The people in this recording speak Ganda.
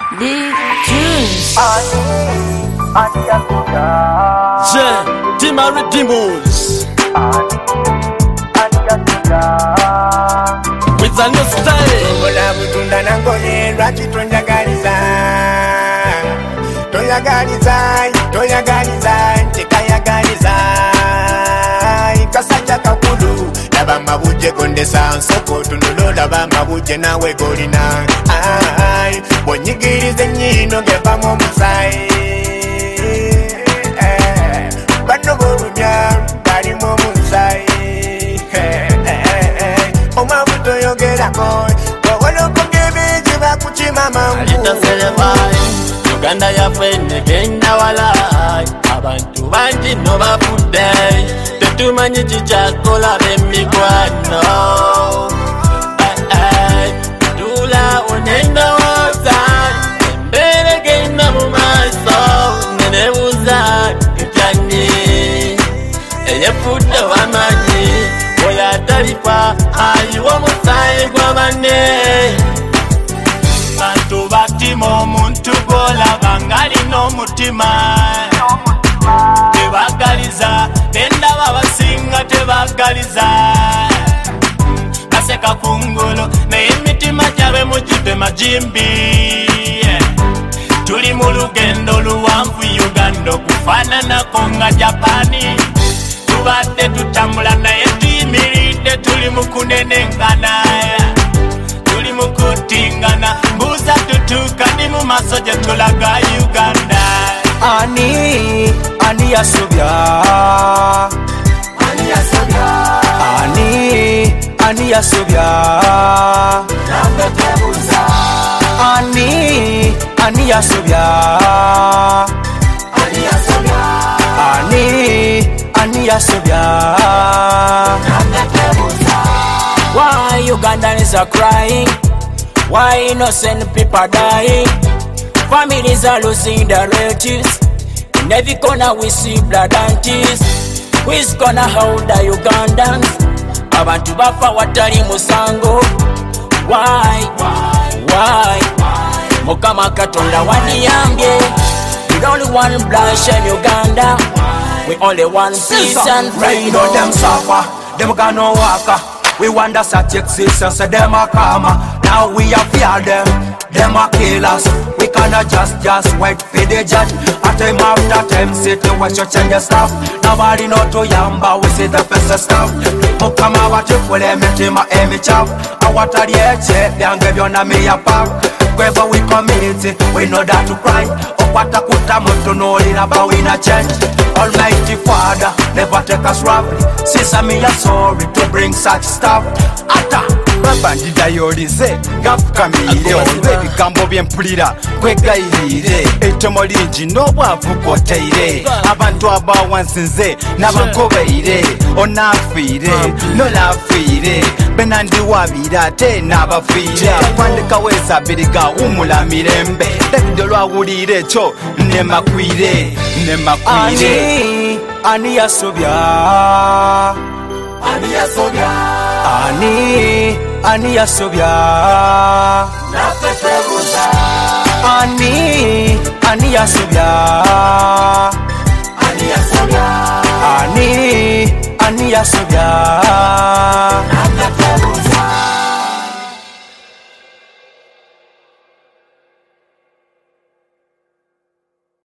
Big tunes. Timari Dimbos with a new style. Ola butunda nangoye lwaki tonjagaliza tekayagaliza kasajja kakulu laba mabuje gondesa nsoko tunulo laba mabuje nawe golina bonyigirize nyino ngevamu omusayi bano bolumya balimu omusayi omabuto yogerako wawolokogebe bakukimama Uganda yaffe negenda wala abantu bangi no bafudde tetumanyi kikyakola b'emikwano tula onendowooza embeera egenda mu maaso nenebuuza ebyani eyefudde w'amaanyi oyo atalifa ayiwa omusaayi gwa banne bantu batima omuntu golaba ng'alina omutima tebagaliza nendaba abasinga tebagaliza kaseka kungulu naye emitima gyabe mugibe majimbi tuli mu lugendo luwanvu Uganda okufaananako nga Japani tubadde tutambula naye tuyimiridde tuli mu kunenengana tuli mu kutingana mbuuza tutuuka ndi mu maaso gye tulaga Uganda. Ani yasobya Ani yasobya nambe tebuuza Ani yasobya Ani yasobya nambe tebuuza. Why Ugandans are crying? Why innocent people are dying? Families are losing their relatives. In every corner we see blood and tears. Who's gonna hold the Ugandans? Abantu bafa watali musango. Why? Mukama Katonda waniyambye. We only want bloodshed Uganda. We only want peace and freedom. Know them suffer, them gonna walk. We wonder such existence, so them a come. Now we are fear them a kill us. We cannot just wait for the judge. A time after time, situation change your stuff. Nobody know to yamba, we see the first stuff. Mukama watu kule mitima emichap. Awatari eche, biange vyona miya pak. Wherever we commit, we know that to cry. Okwata kuta mutu nolina bawina change. Almighty Father, never take us roughly. Sister me are sorry to bring such stuff. Ata babandida yolize gafukamire olwe ebigambo byempulira kwegayirire ettomo lingi n'obwavu kwoteire abantu abawansinze n'abankobeire onaafiire nolaafiire benandiwabira ate n'abafiira kwandikawo esabiriga wumula mirembe davido lwawulira ekyo nemakwire. Ani yasobya Ani yasobya nafe tebuuza Ani yasobya Ani yasobya nafe tebuuza